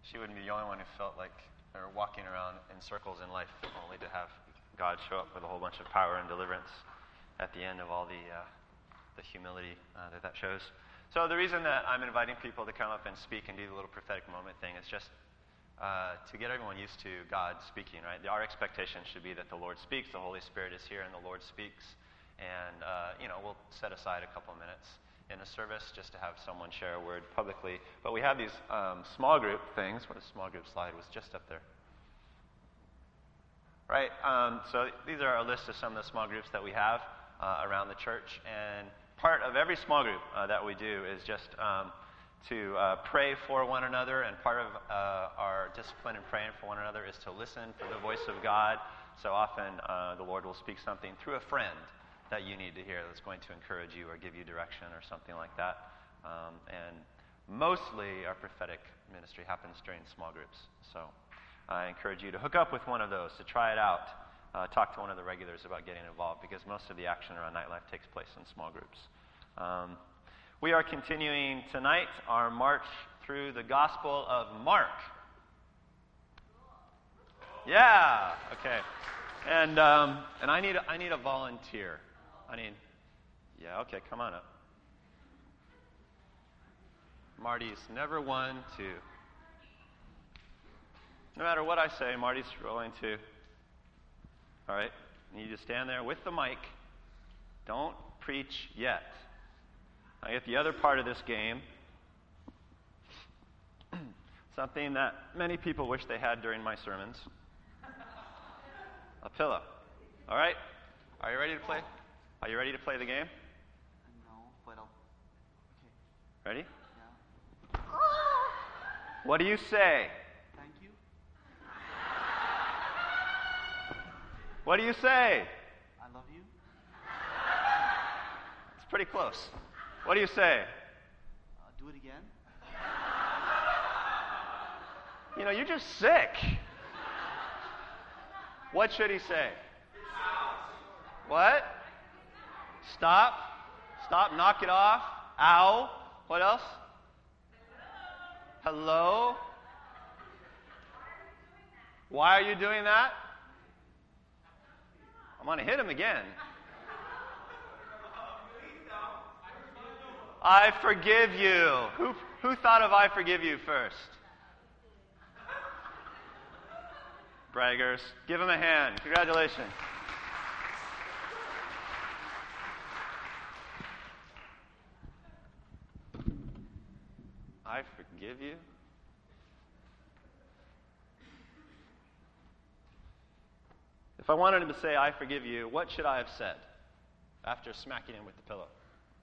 she wouldn't be the only one who felt like they're walking around in circles in life, only to have God show up with a whole bunch of power and deliverance at the end of all the humility that shows. So the reason that I'm inviting people to come up and speak and do the little prophetic moment thing is just to get everyone used to God speaking, right? Our expectation should be that the Lord speaks, the Holy Spirit is here, and the Lord speaks. And, we'll set aside a couple minutes in a service just to have someone share a word publicly. But we have these small group things. What a small group slide was just up there. Right? So these are a list of some of the small groups that we have around the church. And part of every small group that we do is just to pray for one another. And part of our discipline in praying for one another is to listen for the voice of God. So often the Lord will speak something through a friend that you need to hear that's going to encourage you or give you direction or something like that. And mostly our prophetic ministry happens during small groups. So I encourage you to hook up with one of those, to try it out. Talk to one of the regulars about getting involved, because most of the action around Nightlife takes place in small groups. We are continuing tonight our march through the Gospel of Mark. Yeah, okay. And I need a volunteer. Okay, come on up. Marty's never one to. No matter what I say, Marty's willing to. All right, you need to stand there with the mic. Don't preach yet. I get the other part of this game. Something that many people wish they had during my sermons. A pillow. All right? Are you ready to play? Are you ready to play the game? No, but I'll... Okay. Ready? Yeah. What do you say? Thank you. What do you say? I love you. It's pretty close. What do you say? Do it again. You're just sick. What should he say? What? Stop. Stop. Knock it off. Ow. What else? Hello. Why are you doing that? I'm going to hit him again. I forgive you. Who thought of I forgive you first? Braggers. Give him a hand. Congratulations. I forgive you? If I wanted him to say, I forgive you, what should I have said after smacking him with the pillow?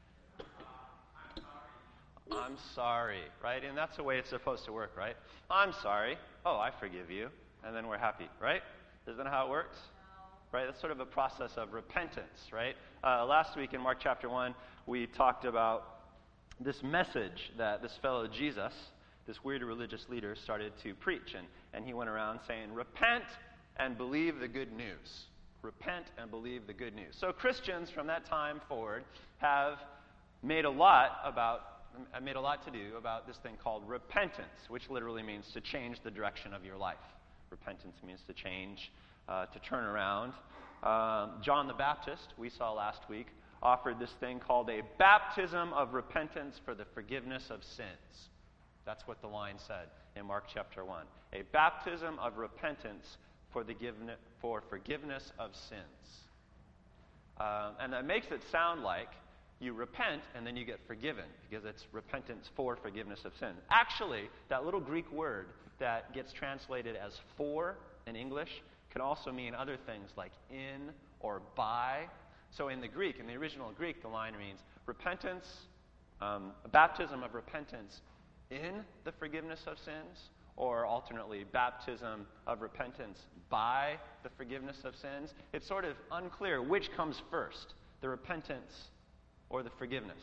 I'm sorry, right? And that's the way it's supposed to work, right? I'm sorry. Oh, I forgive you. And then we're happy, right? Isn't that how it works? Right? That's sort of a process of repentance, right? Last week in Mark chapter 1, we talked about this message that this fellow Jesus, this weird religious leader, started to preach. And he went around saying, repent and believe the good news. Repent and believe the good news. So Christians from that time forward have made a lot to do about this thing called repentance, which literally means to change the direction of your life. Repentance means to change, to turn around. John the Baptist, we saw last week, offered this thing called a baptism of repentance for the forgiveness of sins. That's what the line said in Mark chapter 1. A baptism of repentance for forgiveness of sins. And that makes it sound like you repent and then you get forgiven, because it's repentance for forgiveness of sin. Actually, that little Greek word that gets translated as for in English can also mean other things like in or by. So in the Greek, in the original Greek, the line means repentance, a baptism of repentance in the forgiveness of sins, or alternately, baptism of repentance by the forgiveness of sins. It's sort of unclear which comes first, the repentance or the forgiveness.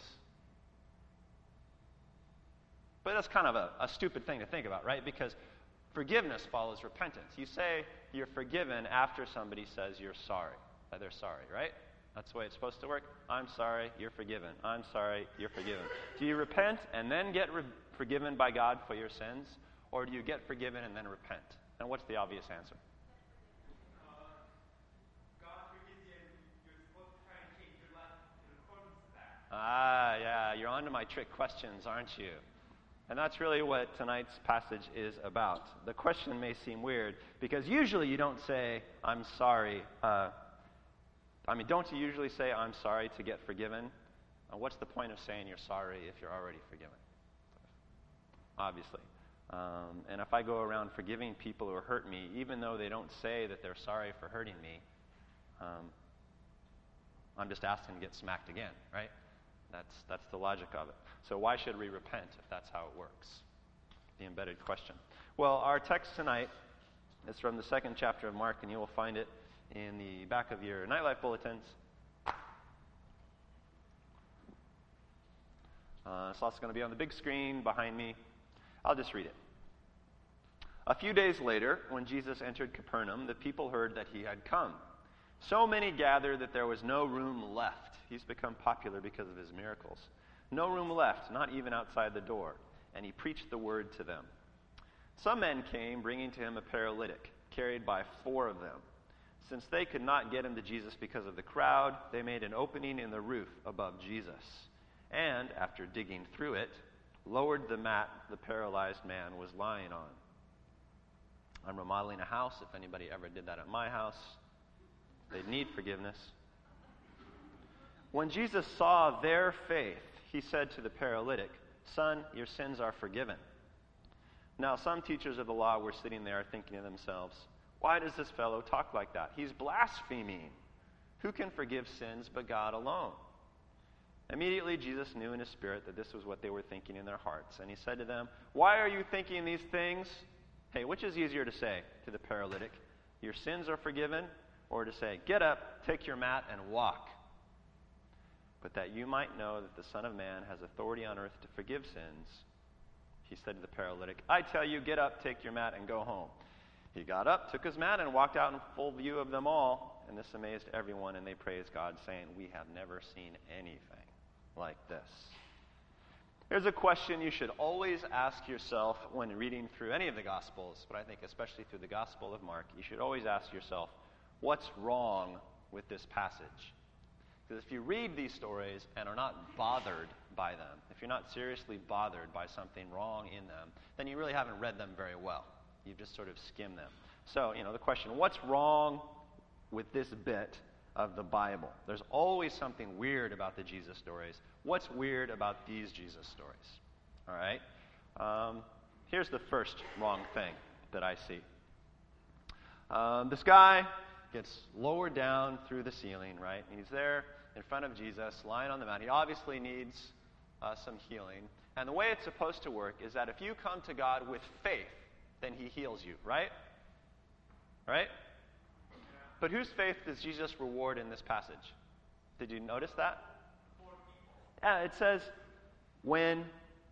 But that's kind of a stupid thing to think about, right? Because forgiveness follows repentance. You say you're forgiven after somebody says you're sorry. They're sorry, right? That's the way it's supposed to work. I'm sorry, you're forgiven. I'm sorry, you're forgiven. Do you repent and then get forgiven by God for your sins? Or do you get forgiven and then repent? And what's the obvious answer? God forgives you and you're supposed to try and change your life in accordance to that. Ah, yeah, you're on to my trick questions, aren't you? And that's really what tonight's passage is about. The question may seem weird, because usually you don't say, I'm sorry. Don't you usually say, I'm sorry to get forgiven? What's the point of saying you're sorry if you're already forgiven? Obviously. And if I go around forgiving people who hurt me, even though they don't say that they're sorry for hurting me, I'm just asking to get smacked again, right? That's the logic of it. So why should we repent if that's how it works? The embedded question. Well, our text tonight is from the 2nd chapter of Mark, and you will find it in the back of your Nightlife bulletins. It's also going to be on the big screen behind me. I'll just read it. A few days later, when Jesus entered Capernaum, the people heard that he had come. So many gathered that there was no room left. He's become popular because of his miracles. No room left, not even outside the door. And he preached the word to them. Some men came, bringing to him a paralytic, carried by 4 of them. Since they could not get him to Jesus because of the crowd, they made an opening in the roof above Jesus. And, after digging through it, lowered the mat the paralyzed man was lying on. I'm remodeling a house. If anybody ever did that at my house, they'd need forgiveness. When Jesus saw their faith, he said to the paralytic, "Son, your sins are forgiven." Now some teachers of the law were sitting there thinking to themselves, "Why does this fellow talk like that? He's blaspheming. Who can forgive sins but God alone?" Immediately Jesus knew in his spirit that this was what they were thinking in their hearts. And he said to them, "Why are you thinking these things?" Hey, which is easier to say to the paralytic, "Your sins are forgiven," or to say, "Get up, take your mat, and walk"? But that you might know that the Son of Man has authority on earth to forgive sins, he said to the paralytic, "I tell you, get up, take your mat, and go home." He got up, took his mat, and walked out in full view of them all. And this amazed everyone, and they praised God, saying, "We have never seen anything like this." Here's a question you should always ask yourself when reading through any of the Gospels, but I think especially through the Gospel of Mark. You should always ask yourself, what's wrong with this passage? Because if you read these stories and are not bothered by them, if you're not seriously bothered by something wrong in them, then you really haven't read them very well. You've just sort of skimmed them. So, the question, what's wrong with this bit of the Bible? There's always something weird about the Jesus stories. What's weird about these Jesus stories? All right? Here's the first wrong thing that I see. This guy gets lowered down through the ceiling, right? And he's there in front of Jesus, lying on the mat. He obviously needs some healing. And the way it's supposed to work is that if you come to God with faith, then he heals you, right? Right? But whose faith does Jesus reward in this passage? Did you notice that? Yeah, it says, when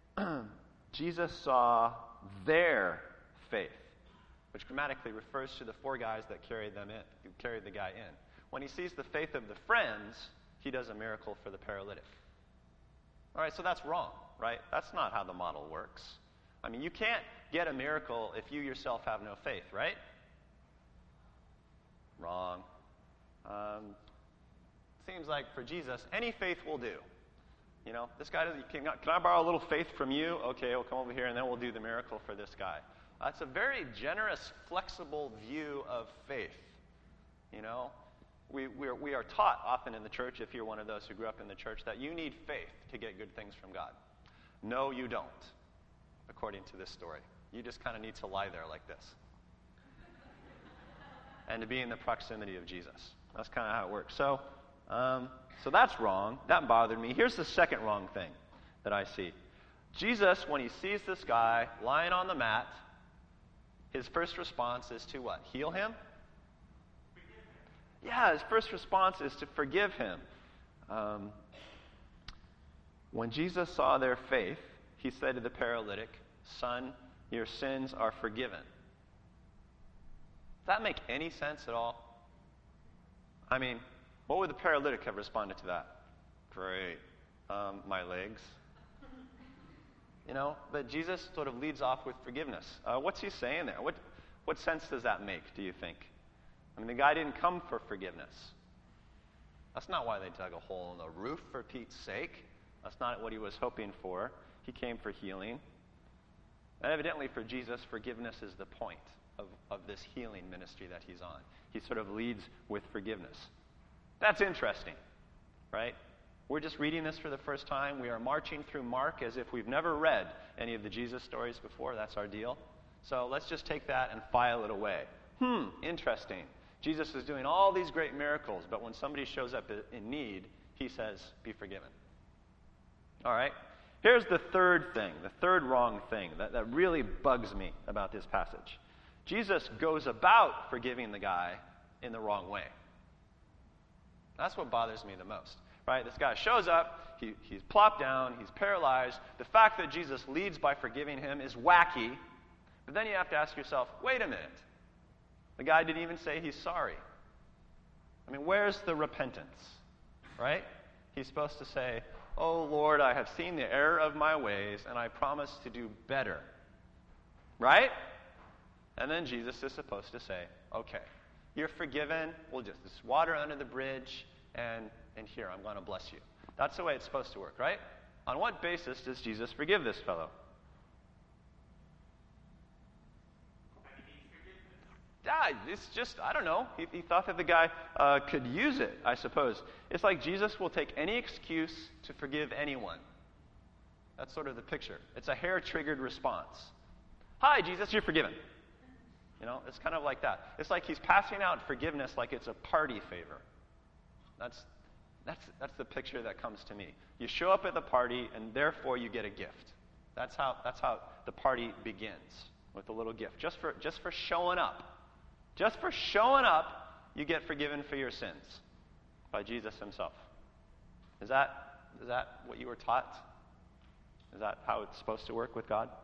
Jesus saw their faith, which grammatically refers to the 4 guys that carried the guy in. When he sees the faith of the friends, he does a miracle for the paralytic. All right, so that's wrong, right? That's not how the model works. You can't get a miracle if you yourself have no faith, right? Wrong. Seems like for Jesus, any faith will do. This guy doesn't. Can I borrow a little faith from you? Okay, we'll come over here and then we'll do the miracle for this guy. That's a very generous, flexible view of faith. We are taught often in the church, if you're one of those who grew up in the church, that you need faith to get good things from God. No, you don't, according to this story. You just kind of need to lie there like this. And to be in the proximity of Jesus. That's kind of how it works. So that's wrong. That bothered me. Here's the second wrong thing that I see. Jesus, when he sees this guy lying on the mat, his first response is to what? Heal him? Yeah, his first response is to forgive him. When Jesus saw their faith, he said to the paralytic, "Son, your sins are forgiven." Does that make any sense at all? What would the paralytic have responded to that? Great. My legs. But Jesus sort of leads off with forgiveness. What's he saying there? What sense does that make, do you think? I mean, the guy didn't come for forgiveness. That's not why they dug a hole in the roof, for Pete's sake. That's not what he was hoping for. He came for healing. And evidently for Jesus, forgiveness is the point of this healing ministry that he's on. He sort of leads with forgiveness. That's interesting, right? We're just reading this for the first time. We are marching through Mark as if we've never read any of the Jesus stories before. That's our deal. So let's just take that and file it away. Interesting. Jesus is doing all these great miracles, but when somebody shows up in need, he says, be forgiven. All right? Here's the third thing, the third wrong thing that really bugs me about this passage. Jesus goes about forgiving the guy in the wrong way. That's what bothers me the most. Right? This guy shows up, he's plopped down, he's paralyzed. The fact that Jesus leads by forgiving him is wacky. But then you have to ask yourself, wait a minute. The guy didn't even say he's sorry. I mean, where's the repentance? Right? He's supposed to say, oh, Lord, I have seen the error of my ways, and I promise to do better. Right? And then Jesus is supposed to say, okay, you're forgiven. We'll just water under the bridge, and here, I'm going to bless you. That's the way it's supposed to work, right? On what basis does Jesus forgive this fellow? It's just, I don't know. He thought that the guy could use it, I suppose. It's like Jesus will take any excuse to forgive anyone. That's sort of the picture. It's a hair-triggered response. Hi, Jesus, you're forgiven. It's kind of like that. It's like he's passing out forgiveness like it's a party favor. That's the picture that comes to me. You show up at the party, and therefore you get a gift. That's how the party begins, with a little gift. Just for showing up. Just for showing up, you get forgiven for your sins by Jesus himself. Is that what you were taught? Is that how it's supposed to work with God?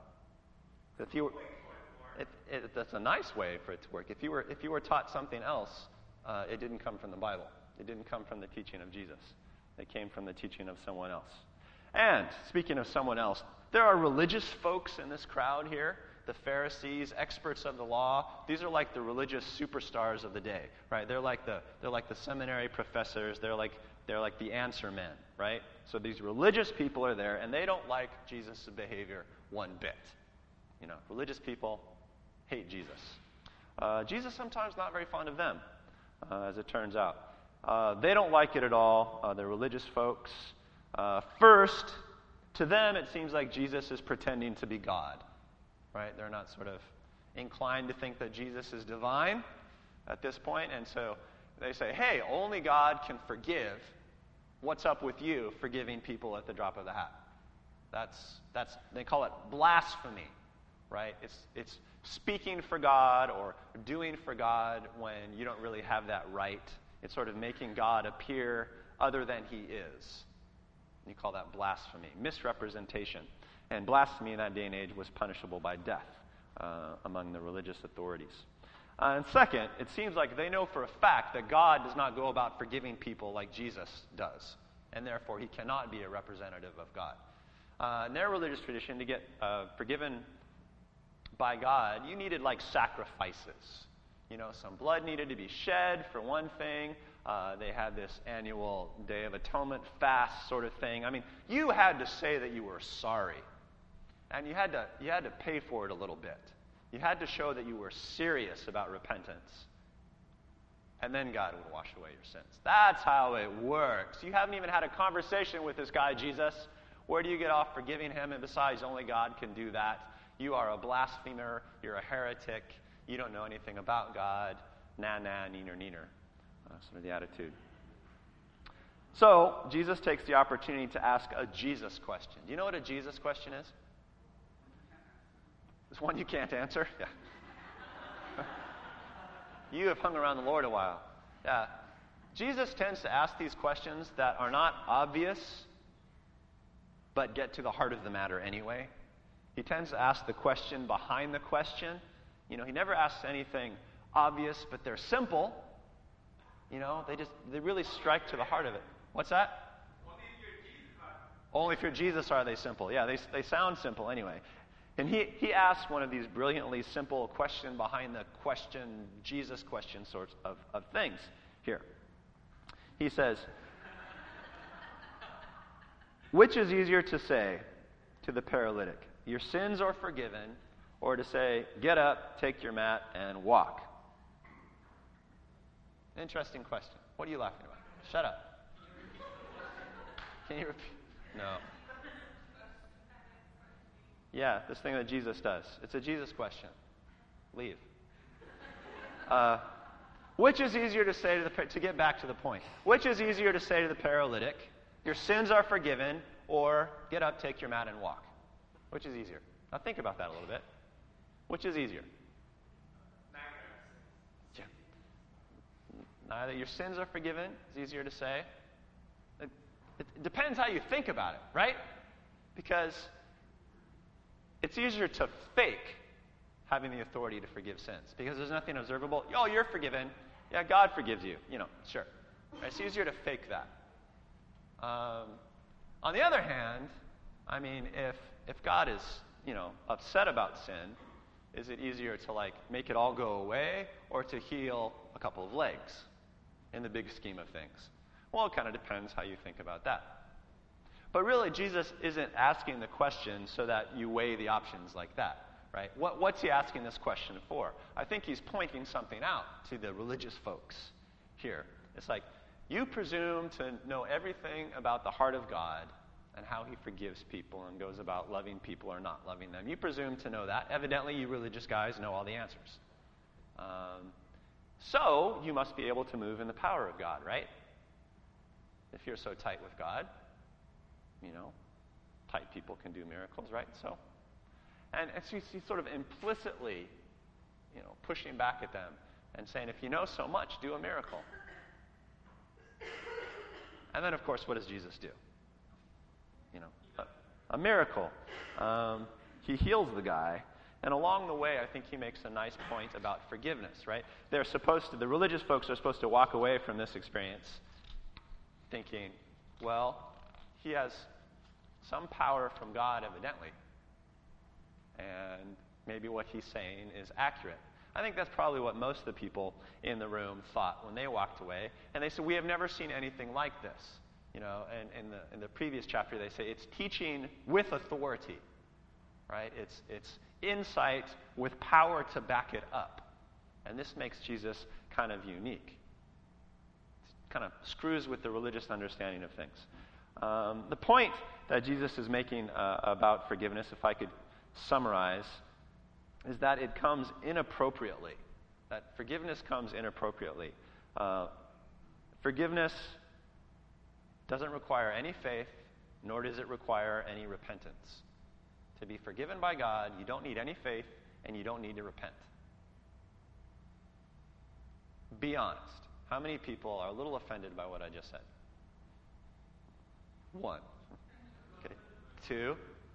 That's a nice way for it to work. If you were taught something else, it didn't come from the Bible. It didn't come from the teaching of Jesus. It came from the teaching of someone else. And speaking of someone else, there are religious folks in this crowd here. The Pharisees, experts of the law. These are like the religious superstars of the day, right? They're like the seminary professors. They're like the answer men, right? So these religious people are there, and they don't like Jesus' behavior one bit. Religious people hate Jesus. Jesus sometimes not very fond of them, as it turns out. They don't like it at all. The religious folks. First, to them, it seems like Jesus is pretending to be God. Right? They're not sort of inclined to think that Jesus is divine at this point, and so they say, hey, only God can forgive. What's up with you forgiving people at the drop of the hat? That's they call it blasphemy, right? It's speaking for God or doing for God when you don't really have that right. It's sort of making God appear other than he is. You call that blasphemy, misrepresentation. And blasphemy in that day and age was punishable by death among the religious authorities. And second, it seems like they know for a fact that God does not go about forgiving people like Jesus does. And therefore, he cannot be a representative of God. In their religious tradition, to get forgiven by God, you needed like sacrifices. Some blood needed to be shed for one thing. They had this annual Day of Atonement fast sort of thing. I mean, you had to say that you were sorry. And you had to pay for it a little bit. You had to show that you were serious about repentance. And then God would wash away your sins. That's how it works. You haven't even had a conversation with this guy, Jesus. Where do you get off forgiving him? And besides, only God can do that. You are a blasphemer. You're a heretic. You don't know anything about God. Nah, neener, neener. Sort of the attitude. So, Jesus takes the opportunity to ask a Jesus question. Do you know what a Jesus question is? It's one you can't answer? Yeah. You have hung around the Lord a while. Yeah. Jesus tends to ask these questions that are not obvious, but get to the heart of the matter anyway. He tends to ask the question behind the question. He never asks anything obvious, but they're simple. They really strike to the heart of it. What's that? What is your Jesus Only if you're Jesus are they simple. Yeah, they sound simple anyway. And he asks one of these brilliantly simple question behind the question, Jesus question sorts of things here. He says, which is easier to say to the paralytic, your sins are forgiven, or to say, get up, take your mat, and walk? Interesting question. What are you laughing about? Shut up. Can you repeat? No. Yeah, this thing that Jesus does. It's a Jesus question. Leave. Which is easier to say to get back to the point? Which is easier to say to the paralytic, your sins are forgiven, or get up, take your mat, and walk? Which is easier? Now think about that a little bit. Which is easier? Yeah. Neither. Your sins are forgiven is easier to say. It depends how you think about it, right? Because it's easier to fake having the authority to forgive sins because there's nothing observable. Oh, you're forgiven. Yeah, God forgives you. Sure. Right? It's easier to fake that. On the other hand, I mean, if God is, upset about sin, is it easier to make it all go away or to heal a couple of legs in the big scheme of things? Well, it kind of depends how you think about that. But really, Jesus isn't asking the question so that you weigh the options like that, right? What's he asking this question for? I think he's pointing something out to the religious folks here. It's like, you presume to know everything about the heart of God and how he forgives people and goes about loving people or not loving them. You presume to know that. Evidently, you religious guys know all the answers. So, you must be able to move in the power of God, right? If you're so tight with God, tight people can do miracles, right? So, and he's sort of implicitly, pushing back at them and saying, if you know so much, do a miracle. And then, of course, what does Jesus do? A miracle. He heals the guy, and along the way, I think he makes a nice point about forgiveness, right? The religious folks are supposed to walk away from this experience thinking, well, he has some power from God, evidently, and maybe what he's saying is accurate. I think that's probably what most of the people in the room thought when they walked away, and they said, we have never seen anything like this. And in the previous chapter, they say it's teaching with authority, right? It's insight with power to back it up. And this makes Jesus kind of unique. It kind of screws with the religious understanding of things. The point that Jesus is making about forgiveness, if I could summarize, is that it comes inappropriately. That forgiveness comes inappropriately. Forgiveness doesn't require any faith, nor does it require any repentance. To be forgiven by God, you don't need any faith, and you don't need to repent. Be honest. How many people are a little offended by what I just said? 1. Okay. 2.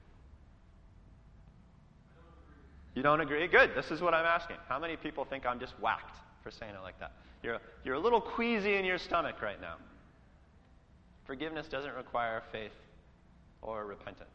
You don't agree? Good. This is what I'm asking. How many people think I'm just whacked for saying it like that? You're a little queasy in your stomach right now. Forgiveness doesn't require faith or repentance.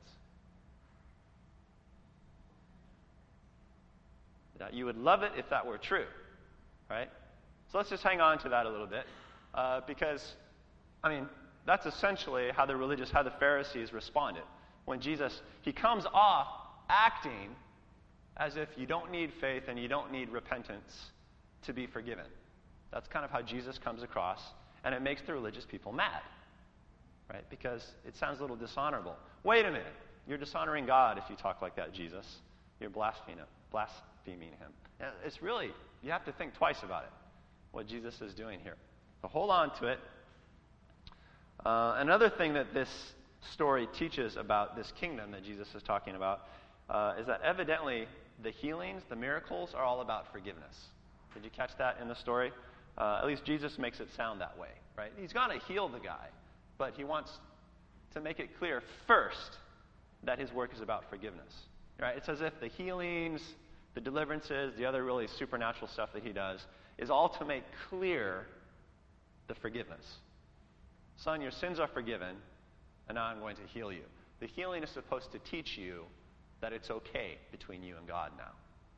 Now, you would love it if that were true, right? So let's just hang on to that a little bit, because, that's essentially how the Pharisees responded. When Jesus, he comes off acting as if you don't need faith and you don't need repentance to be forgiven. That's kind of how Jesus comes across, and it makes the religious people mad, right? Because it sounds a little dishonorable. Wait a minute. You're dishonoring God if you talk like that, Jesus. You're blaspheming him. It's really, you have to think twice about it, what Jesus is doing here. So hold on to it. Another thing that this story teaches about this kingdom that Jesus is talking about is that evidently the healings, the miracles, are all about forgiveness. Did you catch that in the story? At least Jesus makes it sound that way, right? He's going to heal the guy, but he wants to make it clear first that his work is about forgiveness, right? It's as if the healings, the deliverances, the other really supernatural stuff that he does is all to make clear the forgiveness. Son, your sins are forgiven. and now I'm going to heal you. The healing is supposed to teach you that it's okay between you and God now.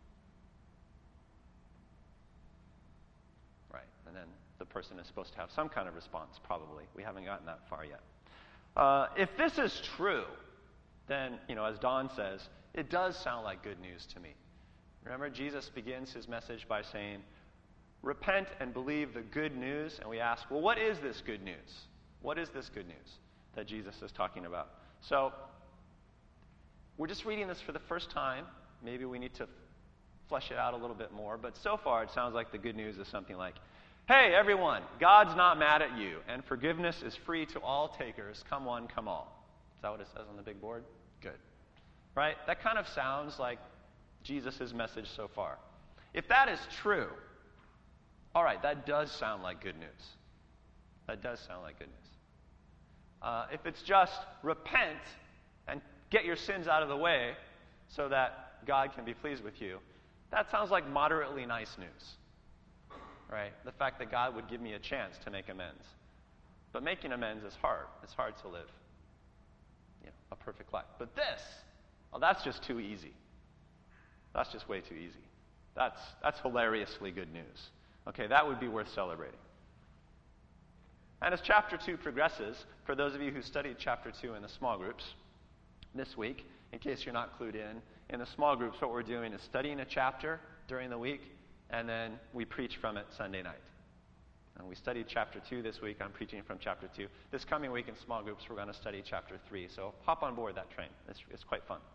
Right, and then the person is supposed to have some kind of response, probably. We haven't gotten that far yet. If this is true, then, as Don says, it does sound like good news to me. Remember, Jesus begins his message by saying, repent and believe the good news. And we ask, well, what is this good news? What is this good news that Jesus is talking about? So, we're just reading this for the first time. Maybe we need to flesh it out a little bit more. But so far, it sounds like the good news is something like, hey, everyone, God's not mad at you, and forgiveness is free to all takers. Come one, come all. Is that what it says on the big board? Good. Right? That kind of sounds like Jesus' message so far. If that is true, all right, that does sound like good news. That does sound like good news. If it's just repent and get your sins out of the way so that God can be pleased with you, that sounds like moderately nice news. Right? The fact that God would give me a chance to make amends. But making amends is hard. It's hard to live a perfect life. But this, well, that's just too easy. That's just way too easy. That's hilariously good news. Okay, that would be worth celebrating. And as chapter 2 progresses, for those of you who studied chapter 2 in the small groups this week, in case you're not clued in the small groups, what we're doing is studying a chapter during the week, and then we preach from it Sunday night. And we studied chapter 2 this week. I'm preaching from chapter 2. This coming week in small groups, we're going to study chapter 3. So hop on board that train. It's quite fun.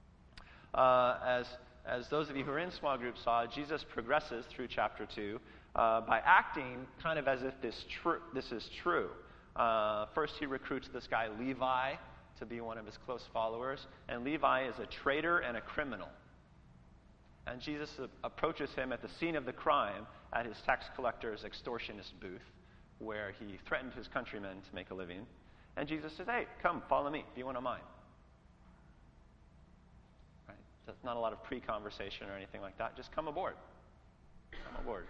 As those of you who are in small groups saw, Jesus progresses through chapter 2 by acting kind of as if this is true. First, he recruits this guy Levi to be one of his close followers. And Levi is a traitor and a criminal. And Jesus approaches him at the scene of the crime at his tax collector's extortionist booth, where he threatened his countrymen to make a living. And Jesus says, hey, come, follow me, be one of mine. Right? That's not a lot of pre-conversation or anything like that. Just come aboard. Come aboard.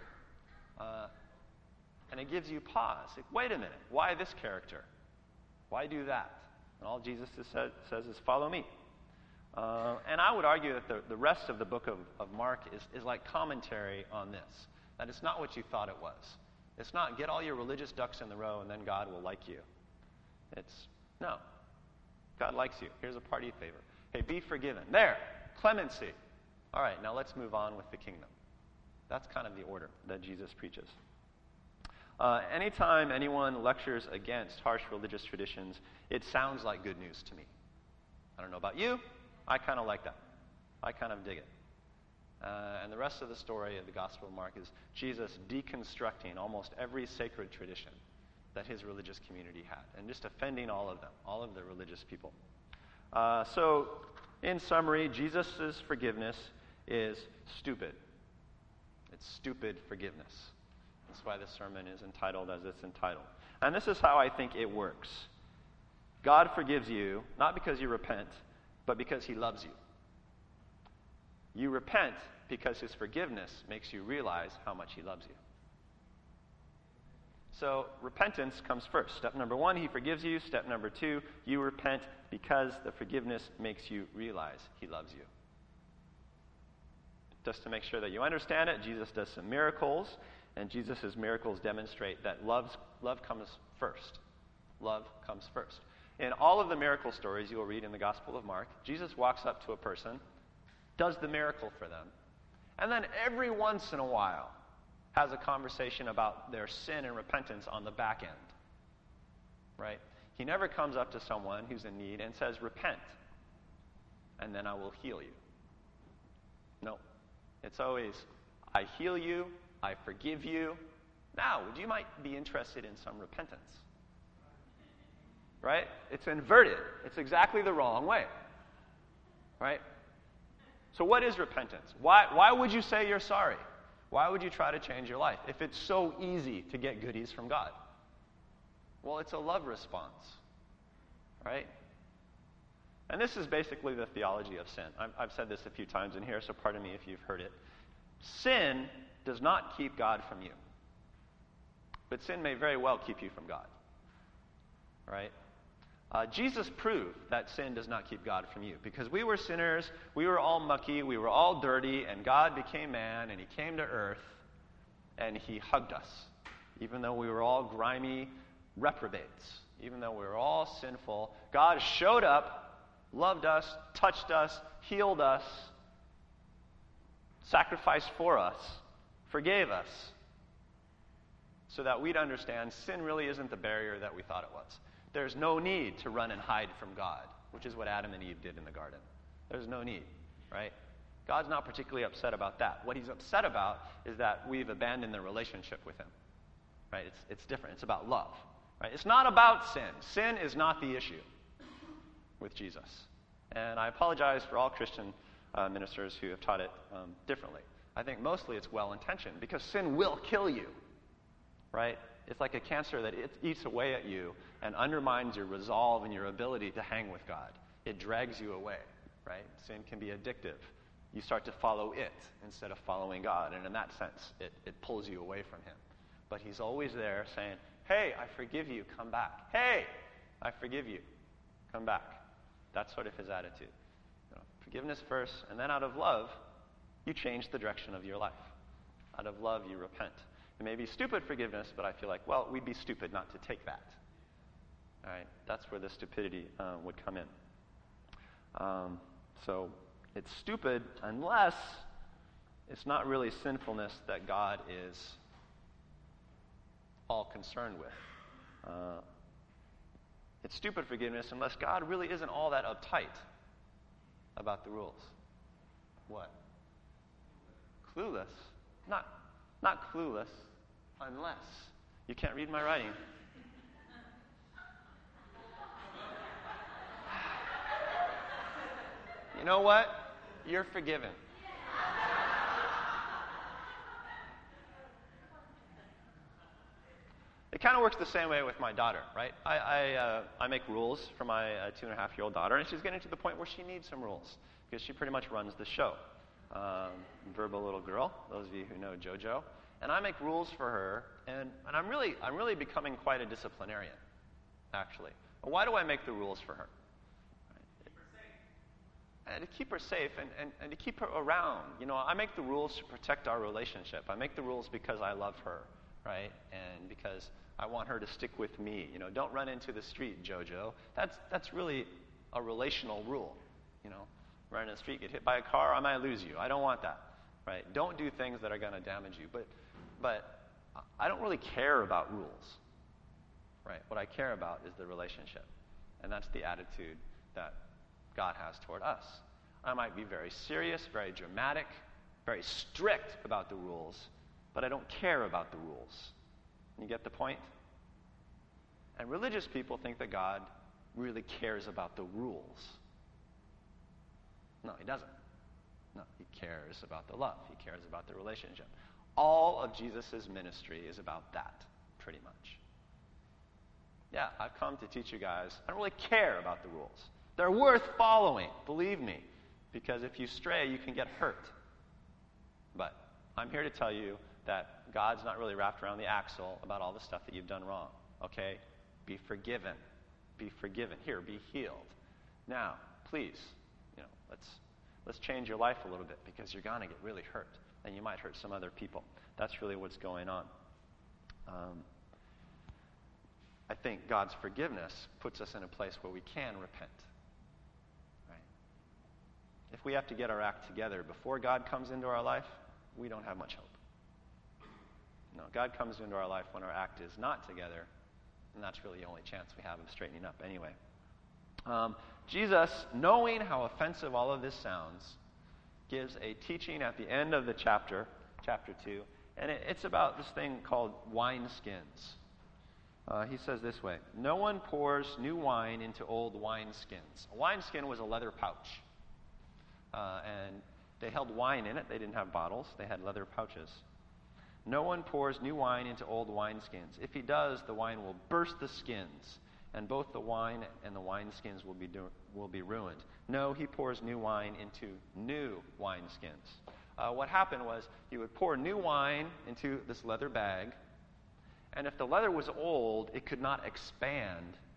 And it gives you pause. Like, wait a minute, why this character? Why do that? And all Jesus says is, follow me. And I would argue that the rest of the book of Mark is like commentary on this. That it's not what you thought it was. It's not get all your religious ducks in the row and then God will like you. It's, no. God likes you. Here's a party favor. Hey, be forgiven. There. Clemency. All right, now let's move on with the kingdom. That's kind of the order that Jesus preaches. Anytime anyone lectures against harsh religious traditions, it sounds like good news to me. I don't know about you. I kind of like that. I kind of dig it. And the rest of the story of the Gospel of Mark is Jesus deconstructing almost every sacred tradition that his religious community had, and just offending all of them, all of the religious people. So, in summary, Jesus' forgiveness is stupid. It's stupid forgiveness. That's why this sermon is entitled as it's entitled. And this is how I think it works. God forgives you, not because you repent, but because he loves you. You repent because his forgiveness makes you realize how much he loves you. So repentance comes first. Step number 1, he forgives you. Step number 2, you repent because the forgiveness makes you realize he loves you. Just to make sure that you understand it, Jesus does some miracles, and Jesus' miracles demonstrate that love comes first. Love comes first. In all of the miracle stories you will read in the Gospel of Mark, Jesus walks up to a person, does the miracle for them, and then every once in a while has a conversation about their sin and repentance on the back end. Right? He never comes up to someone who's in need and says, repent, and then I will heal you. No. It's always, I heal you, I forgive you. Now, you might be interested in some repentance. Right? It's inverted. It's exactly the wrong way. Right? So what is repentance? Why would you say you're sorry? Why would you try to change your life if it's so easy to get goodies from God? Well, it's a love response. Right? And this is basically the theology of sin. I've said this a few times in here, so pardon me if you've heard it. Sin does not keep God from you. But sin may very well keep you from God. Right? Jesus proved that sin does not keep God from you, because we were sinners, we were all mucky, we were all dirty, and God became man, and he came to earth, and he hugged us, even though we were all grimy reprobates, even though we were all sinful. God showed up, loved us, touched us, healed us, sacrificed for us, forgave us, so that we'd understand sin really isn't the barrier that we thought it was. There's no need to run and hide from God, which is what Adam and Eve did in the garden. There's no need, right? God's not particularly upset about that. What he's upset about is that we've abandoned the relationship with him, right? It's different. It's about love, right? It's not about sin. Sin is not the issue with Jesus. And I apologize for all Christian ministers who have taught it differently. I think mostly it's well-intentioned, because sin will kill you, right? It's like a cancer that it eats away at you and undermines your resolve and your ability to hang with God. It drags you away, right? Sin can be addictive. You start to follow it instead of following God, and in that sense, it pulls you away from him. But he's always there saying, hey, I forgive you, come back. Hey, I forgive you, come back. That's sort of his attitude. Forgiveness first, and then out of love, you change the direction of your life. Out of love, you repent. It may be stupid forgiveness, but I feel like, well, we'd be stupid not to take that. All right, that's where the stupidity would come in. So it's stupid unless it's not really sinfulness that God is all concerned with. It's stupid forgiveness unless God really isn't all that uptight about the rules. What? Clueless. Not clueless, unless. You can't read my writing. You know what? You're forgiven. It kind of works the same way with my daughter, right? I make rules for my 2.5-year-old daughter, and she's getting to the point where she needs some rules, because she pretty much runs the show. Verbal little girl, those of you who know JoJo. And I make rules for her, and I'm really becoming quite a disciplinarian, actually. Why do I make the rules for her? And to keep her safe and to keep her around. You know, I make the rules to protect our relationship. I make the rules because I love her, right? And because I want her to stick with me. You know, don't run into the street, JoJo. That's really a relational rule. You know, run in the street, get hit by a car, I might lose you. I don't want that, right? Don't do things that are going to damage you. But I don't really care about rules, right? What I care about is the relationship. And that's the attitude that God has toward us. I might be very serious, very dramatic, very strict about the rules, but I don't care about the rules. You get the point? And religious people think that God really cares about the rules. No, he doesn't. No, he cares about the love. He cares about the relationship. All of Jesus' ministry is about that, pretty much. Yeah, I've come to teach you guys. I don't really care about the rules. They're worth following, believe me, because if you stray, you can get hurt. But I'm here to tell you that God's not really wrapped around the axle about all the stuff that you've done wrong, okay? Be forgiven. Be forgiven. Here, be healed. Now, please, you know, let's change your life a little bit, because you're going to get really hurt, and you might hurt some other people. That's really what's going on. I think God's forgiveness puts us in a place where we can repent. If we have to get our act together before God comes into our life, we don't have much hope. No, God comes into our life when our act is not together, and that's really the only chance we have of straightening up anyway. Jesus, knowing how offensive all of this sounds, gives a teaching at the end of the chapter 2, and it's about this thing called wineskins. He says this way: no one pours new wine into old wineskins. A wineskin was a leather pouch. And they held wine in it. They didn't have bottles. They had leather pouches. No one pours new wine into old wineskins. If he does, the wine will burst the skins, and both the wine and the wineskins will be ruined. No, he pours new wine into new wineskins. What happened was you would pour new wine into this leather bag, and if the leather was old, it could not expand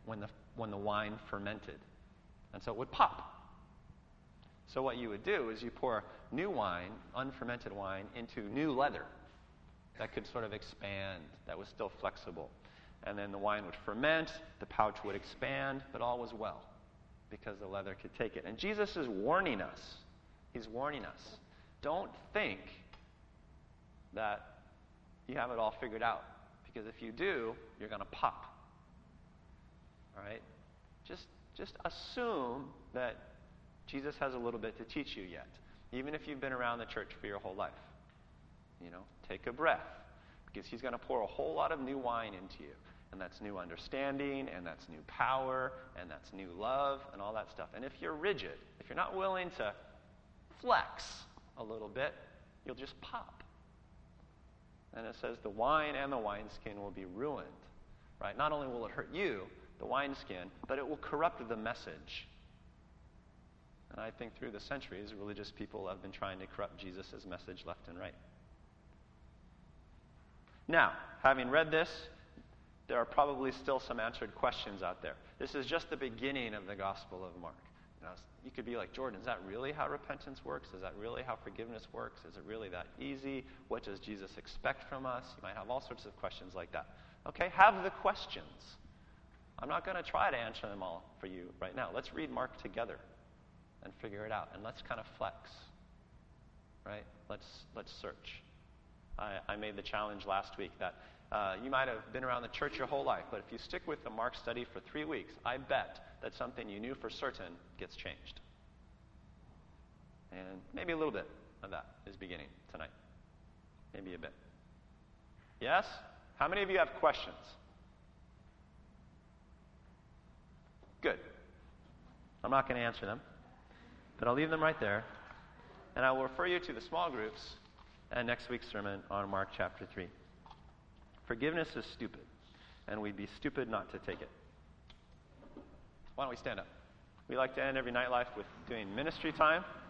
when the wine fermented. And so it would pop. So what you would do is you pour new wine, unfermented wine, into new leather that could sort of expand, that was still flexible. And then the wine would ferment, the pouch would expand, but all was well because the leather could take it. And Jesus is warning us. He's warning us. Don't think that you have it all figured out, because if you do, you're going to pop. All right? Just assume that Jesus has a little bit to teach you yet, even if you've been around the church for your whole life. Take a breath, because he's going to pour a whole lot of new wine into you. And that's new understanding, and that's new power, and that's new love, and all that stuff. And if you're rigid, if you're not willing to flex a little bit, you'll just pop. And it says the wine and the wineskin will be ruined. Right? Not only will it hurt you, the wineskin, but it will corrupt the message. And I think through the centuries, religious people have been trying to corrupt Jesus' message left and right. Now, having read this, there are probably still some answered questions out there. This is just the beginning of the Gospel of Mark. You could be like, Jordan, is that really how repentance works? Is that really how forgiveness works? Is it really that easy? What does Jesus expect from us? You might have all sorts of questions like that. Okay, have the questions. I'm not going to try to answer them all for you right now. Let's read Mark together and figure it out. And let's kind of flex. Right? Let's search. I made the challenge last week that you might have been around the church your whole life, but if you stick with the Mark study for 3 weeks, I bet that something you knew for certain gets changed. And maybe a little bit of that is beginning tonight. Maybe a bit. Yes? How many of you have questions? Good. I'm not going to answer them, but I'll leave them right there. And I will refer you to the small groups and next week's sermon on Mark chapter 3. Forgiveness is stupid, and we'd be stupid not to take it. Why don't we stand up? We like to end every nightlife with doing ministry time.